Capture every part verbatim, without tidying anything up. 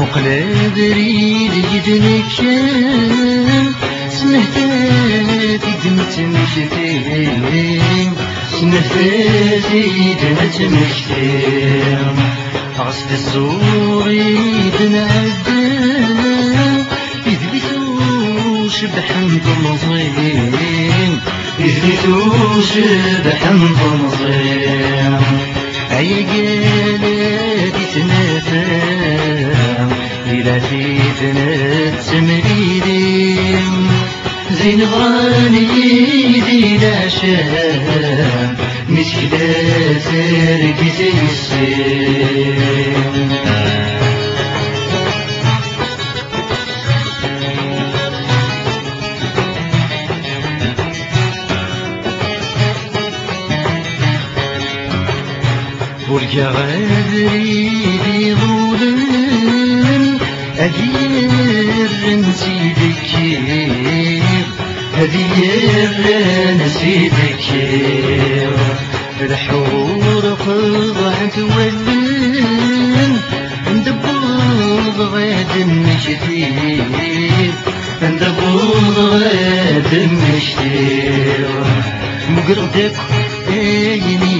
وقلادري ليدنكم سنهتاتي دمتمشتين سنهتاتي دمتمشتين غصب الزوري دنعدم يثبتو شبحن ضمزين يثبتو شبحن ضمزين عيقالاتي تنافم ليلاتي تنتمريدين زين غراني ذي لا شام مشكلة تركي تيسير ورجع غادري ذي ظلم أدير نسيدك أدير نسيدك الحور خضع تولم ندبوض غاد مشتير ندبوض غاد مشتير مقردك عيني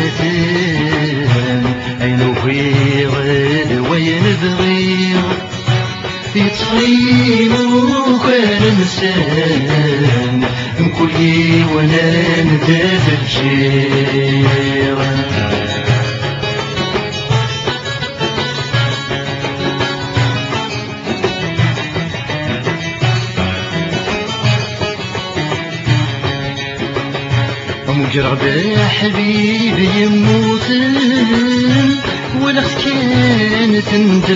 تاتم عينو في غد وين بغير يطفين وكان نسان مكلي وانا ندافر شير مجرد حبيبي يموتن ولا كانت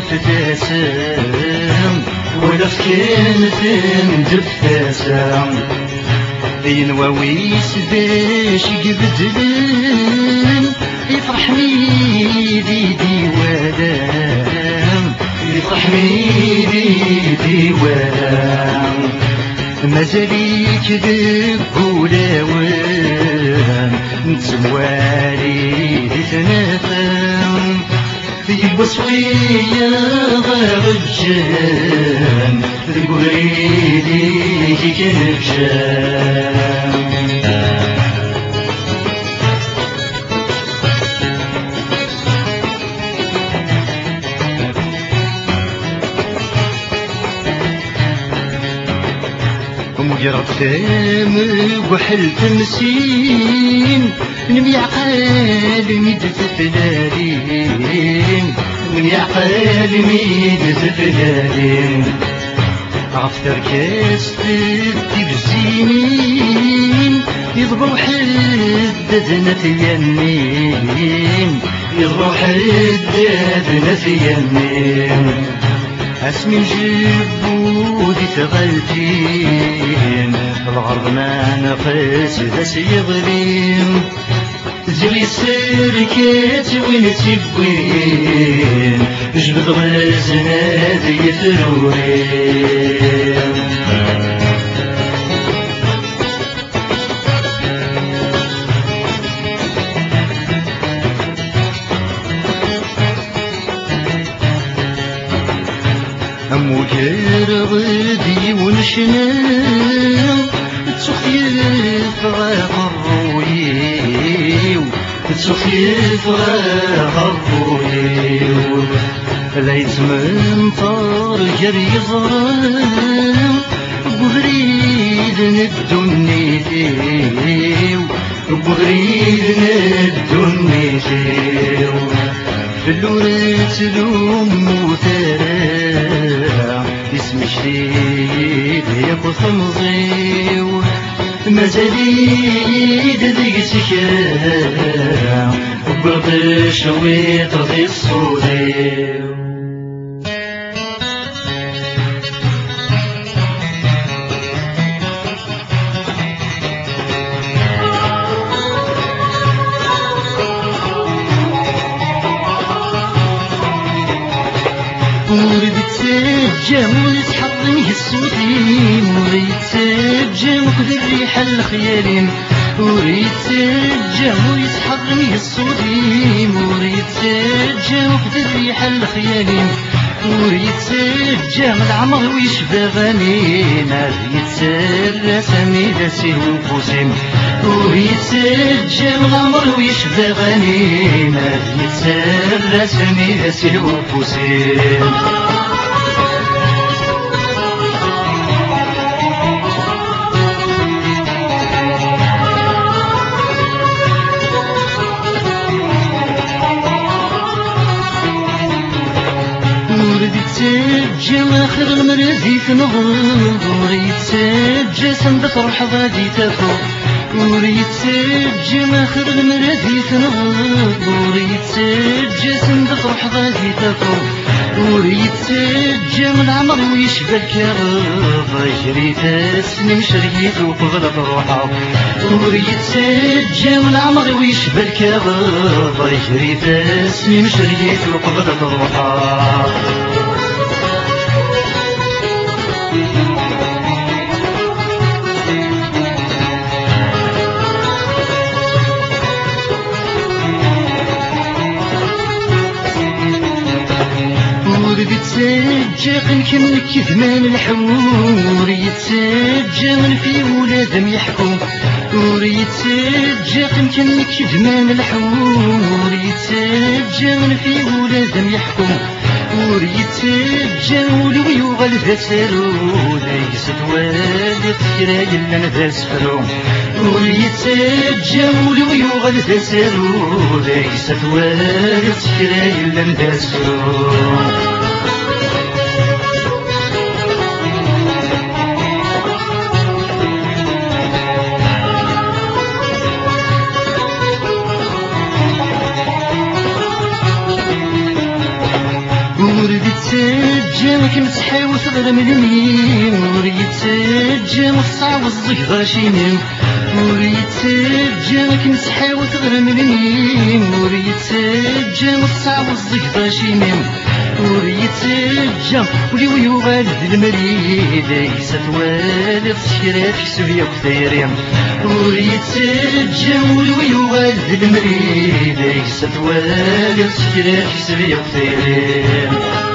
ندفتاسم ولا كانت ندفتاسم ينواويس باش يقبدلن يفرحني دي ديوالام يفرحني دي ديوالام مازاليك ذبولاوان نتسوالي دي تنافم في البصوية غاب الجان ذي قريدي كي كنفشان مجرد فام وحل تمسين نمي عقال ميد تفلالين نمي عقال ميد تفلالين عفتر كاس تبزينين يضبو حددنا ثيانين يضبو حددنا ثيانين اسمي نجيبو دي تغلتين الغرب ما نقص ذا سيظلم زلي السركات وين تبوين جبد غزنا ذي ثرورين مجر غدي ونشنام تسخيف غرويو تسخيف غرويو ليت من طار جري ظلام بغريد ندنيتيو بغريد ندنيتيو في اللورات لوم وثرى اسم جديد ياكل خمزيو مازاليد ذيك سكرا وبرد شويط في الصوديو وريد تسجم ونتحضني السودين وريد تسجم وخذ الريحة الخيالين وريد تسجم ويتحضني السودين وريد تسجم وخذ الريحة الخيالين ويتسجى من العمر ويشبى غنينا يتسرى سامي داسي وفوسين ويتسجى من العمر ويشبى غنينا يتسرى سامي داسي وفوسين يتسجى آخر المرضي تنغور يتسجى سند فرح غادي تفو يتسجى آخر المرضي تنغور يتسجى سند فرح غادي تفو يتسجى من العمر ويشبى الكرب يجري تسني مشريت وقبل روحه يتسجى من العمر ويشبى الكرب يجري تسني مشريت وقبل روحه يتسجى قنكن كذمان الحور يتسجى من في ولادم يحكم يتسجى قنكن كذمان الحور يتسجى من في ولادم يحكم يتسجى ولو يغلب سالو ليس توالي تكرا يلا نداس فرو يتسجى ولو يغلب سالو ليس توالي تكرا يلا نداس فرو يتسجى كمسحي وثغرم اليمين يتسجى مصعب الزهرة شيمين يتسجى كمسحي وثغرم اليمين يتسجى مصعب الزهرة شيمين يتسجى وليو يغالد المريد ليس توالي تشكرات في سوريا وكثيرين يتسجى وليو يغالد المريد ليس توالي تشكرات في سوريا وكثيرين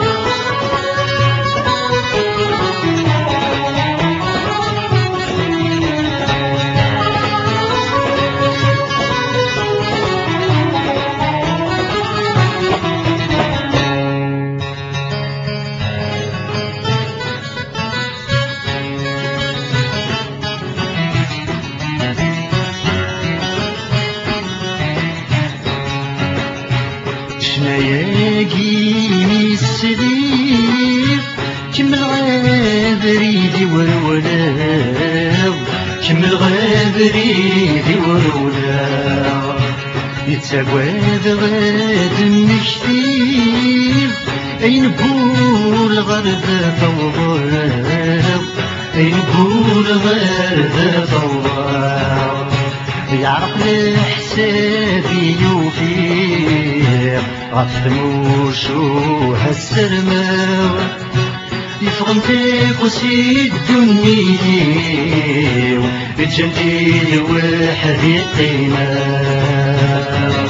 شناياكيني السليم كم الغابريدي والولاو كم الغابريدي والولاو يتساواد غاد النكتير أين بول غرد فوضاو أين بول غرد فوضاو يعرف لحسابي يوفير غفموش وهالسرماو يفغم فيك وسيد الدنيا الجنديل واحد يقيماو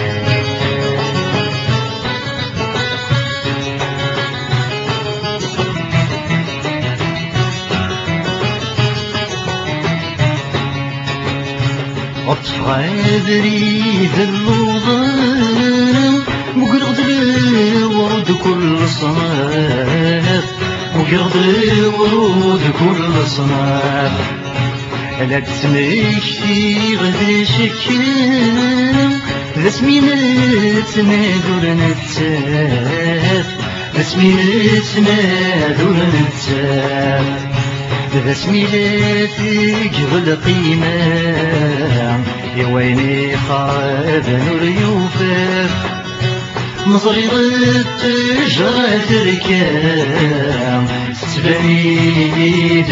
غادري ذلوضان وقرض الورود كل صناف وقرض الورود كل صناف لا تسميكتي غدا شكام ذا سمينتنا دور نتساف ذا سمينتنا دور نتساف ذا سميلاتك بالقيمة يا ويني خاب نور يوفاف مصغيرة تجرى تركام تبني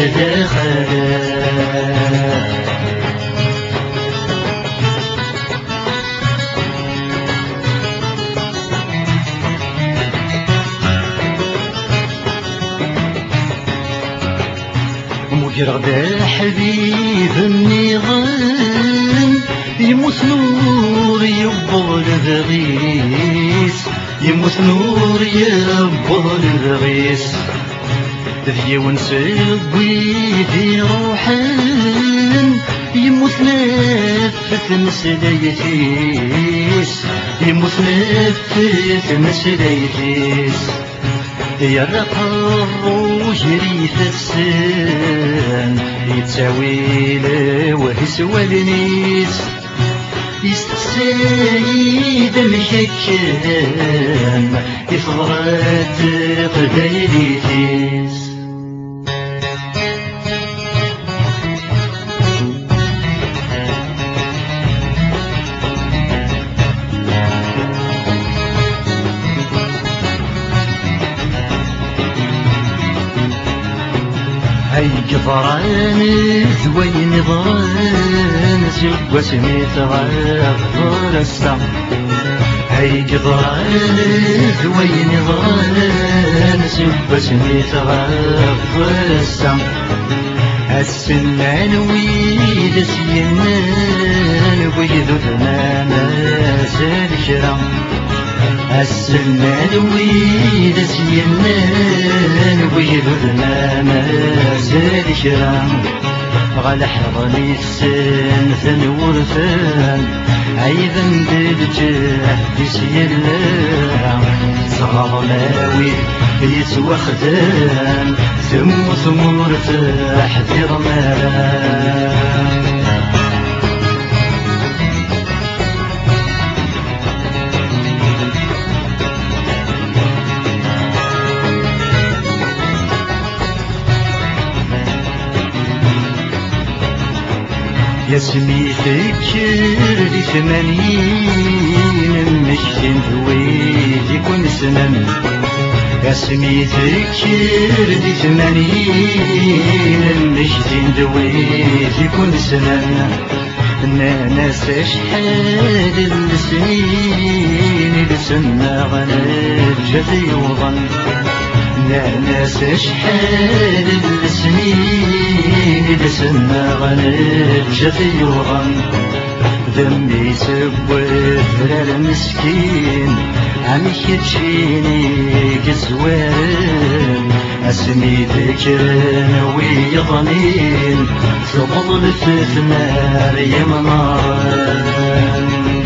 داخلها يرغد حبيب النظام يموت نور يبغى البغيس يموت نور يبض الغيس ذي ونسوي في روحان يموت نفث مسليتيس يموت نفث مسليتيس يرق الروج ريث السن يتساوي له سوالنيس يستسايد الحكام يفضرات قبايليتيس هاي قطران ذوين ضران سوى سميت غفر السم هاي قطران ذوين ضران سوى سميت غفر السم السنان ويد سينان ويد ثمان زال كرام السنان ويد سينان ويد ثمان زال كرام غال حضني السن ثنورثان عيدا بالجاه بسيلام صغر ماوي يسوى خدام ثم ثمور تحذير مرام يا سميتك لي ثمانين مشتين ذويدي كون سنن يا سميتك لي ثمانين مشتين ذويدي كون سنن ناس شحال السنين لسنا غنرجع يوضن ناس شحال السنين لسنا غنرجع يوضن ذنبي سوى ذرا المسكين عميك تشيني كزوان اسمي ذكران ويضنين تبضل في ثمار يا منار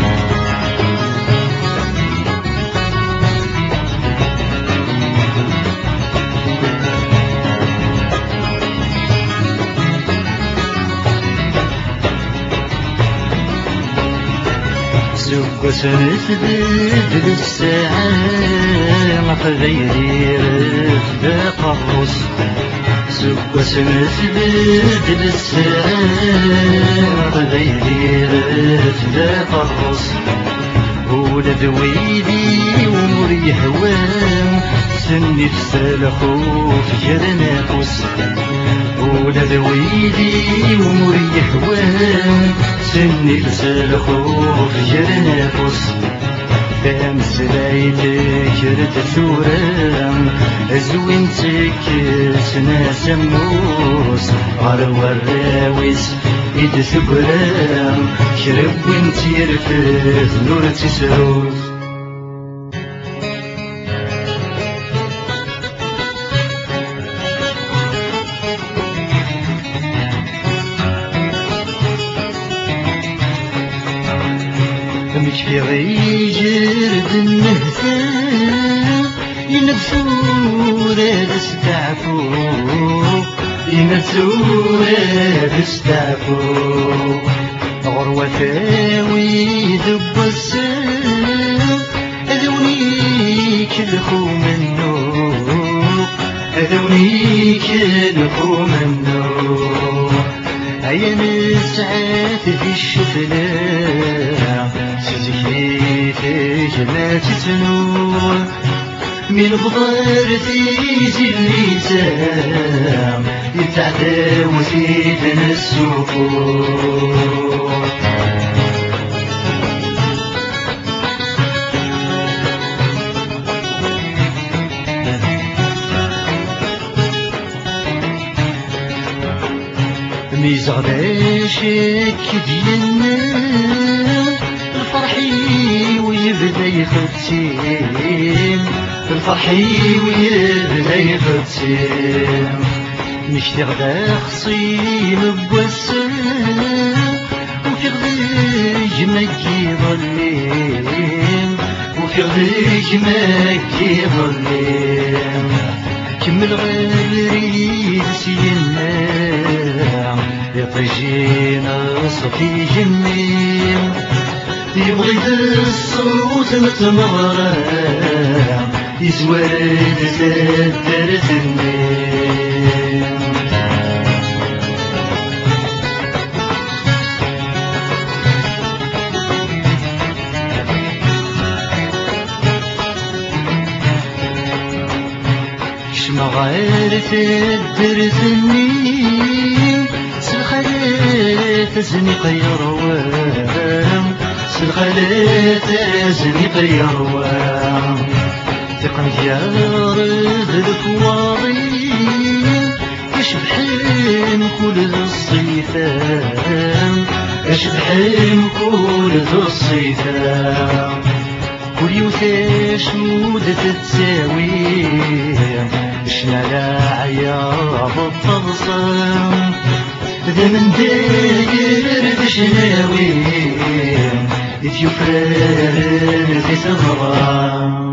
وسنت بدل الساعة غيري رفد قرص وسنت بدل الساعة غيري رفد قرص ولد ويدي ومري هوام سني فسالخوف جرناقص ولد ويدي ومري هوام سني فسالخوف جرناقص فهم سلايتك رد ثورام زوينتك سنا سموس غار وراويس إيد ثقرام شرب وانتي رفث نور تسروس مش في غيجر النهتان ينبسورة تستعفو ينبسورة تستعفو غروة ثاوي ذب السام أذونيك الخو منو أذونيك الخو منو عين الساعات في الشفلة سزكيتك لا تتنور من بضار تيجي الليتام يتعدى وزيدنا السفور ميزغداشك ديالنا الفرحي يبدا يختيم الفرحي ويبدا يختيم مشتي غدا خصيم بوسم وفي غديج مكي ظليم وفي غديج مكي ظليم كمل غيري سينا يطيجينا صفي جميم يبغي الصوت متمغرى يزواد تدر النيم شمغار تدر النيم سلخلات زنق يروام سلخلات زنق يروام تقن ديار الكواضين يشبحن كل ذو الصيفان يشبحن كل ذو الصيفان كل يوثاش مودة تساوي شنا لا عياض الطغصان ذا من داير بشناوي إذ يفرر في سمران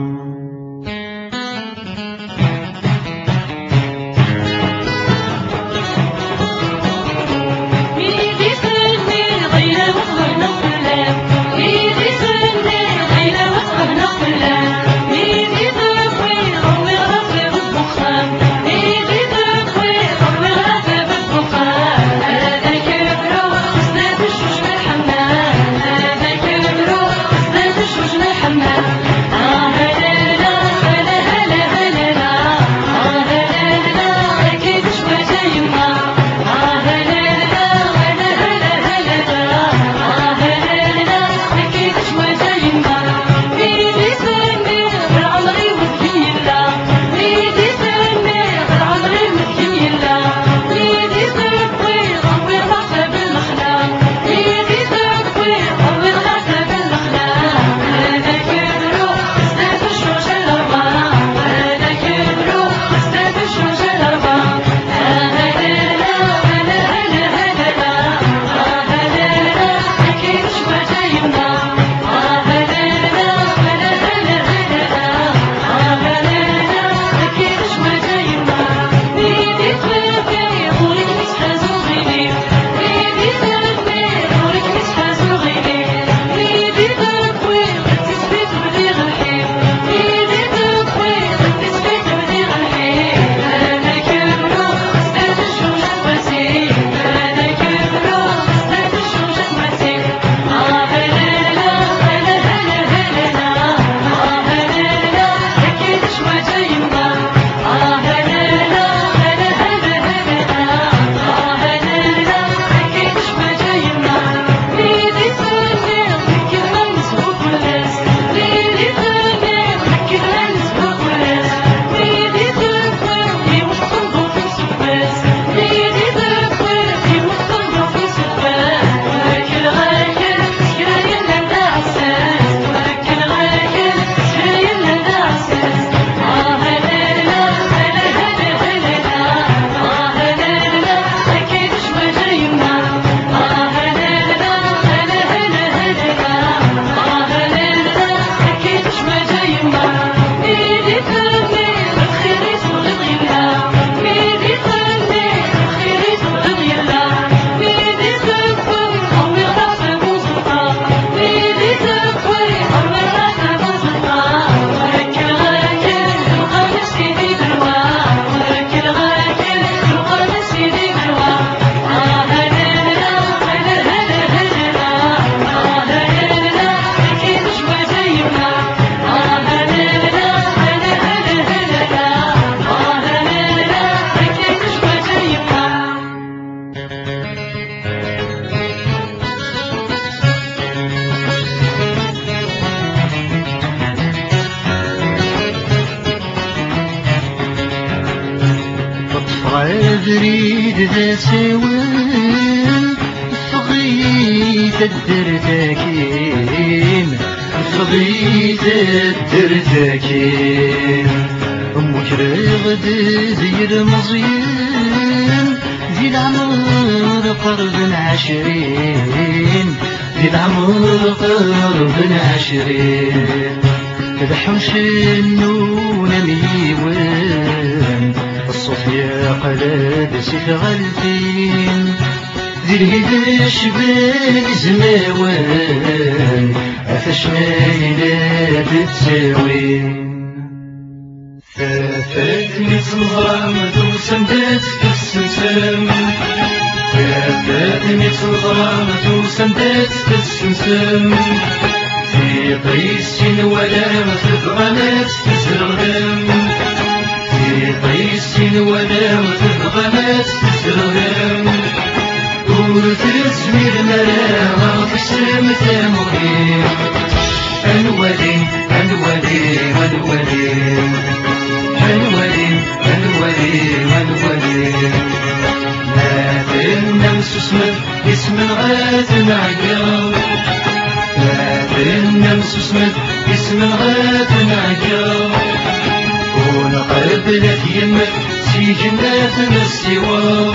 عذري ذا سوين فغيت الدر تاكين خبيت الدرتاكين أمك رغد دير مزيان ذي العمر قرب عشرين ذي العمر قرب عشرين تدحوش النون ميوان الصوت يا قلب سيف غلفين ذي الهدش بالزماوان أفشنا إلا تتساوين فاتني تنظام توسندات تسمسم فاتني تنظام توسندات تسمسم في قيس ولا تبغنات تسرغم في قيس ولا تبغنات تسرغم وتزمير مراغ في السمت مغير الولي الولي الولي الولي الولي الولي ما تنمس اسمك اسم الغاث معقل ما تنمس اسمك اسم الغاث معقل ونقبلت يمك في جنات السوا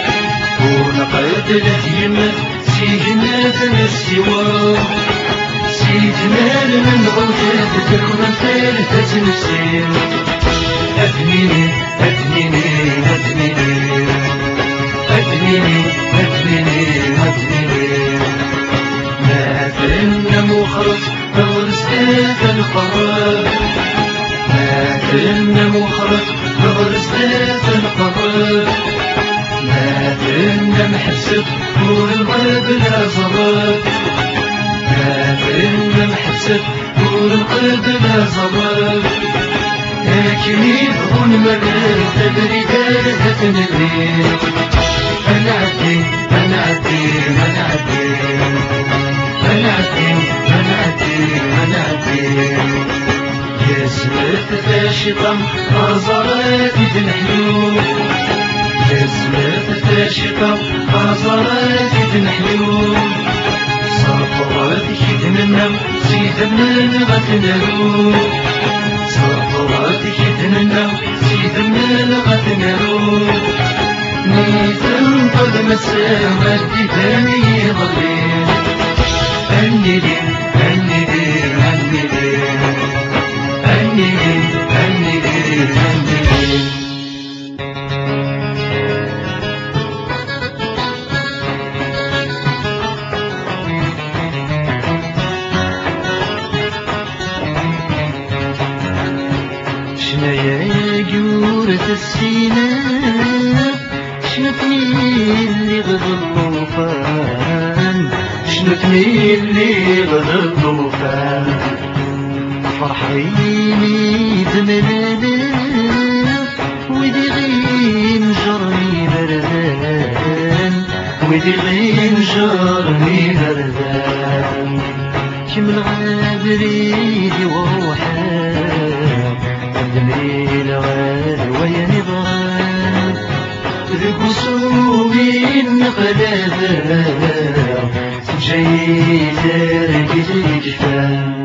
ونقبلت يمك في جنات السوا في جمال من غوثة تكون ثالثة نفسين أدميني أدميني أدميني أدميني أدميني أدميني ما فينا مخرج فغرستات القرار ما فينا مخرج فغرستات القرار ما فينا محسب نور القلب لا زرار ما فينا محسب نور القلب لا زرار لكن يبغون مرات تدري دارها تندري أنا عدي أنا عدي أنا عدي أنا عدي أنا عدي أنا عدي يا سمرت فاشطة غزرات تنحلو يا سمرت فاشطة غزرات تنحلو صفرات كتننا سيدنا غتنرو صفرات كتننا سيدنا غتنرو نيثن قد مسامت دفاني ظلين أني لي أني لي أني لي أني لي أني لي أني لي شنايا جورة السيناء شنتني اللي غدا الطوفان شنتني اللي غدا الطوفان فرحيني تملالا ويدي غين جرني بردان ويدي غين جرني بردان كم العابريدي وروحان الليل غال ويا نبغان ذك وصومي النقلابة جاي تارك الجفان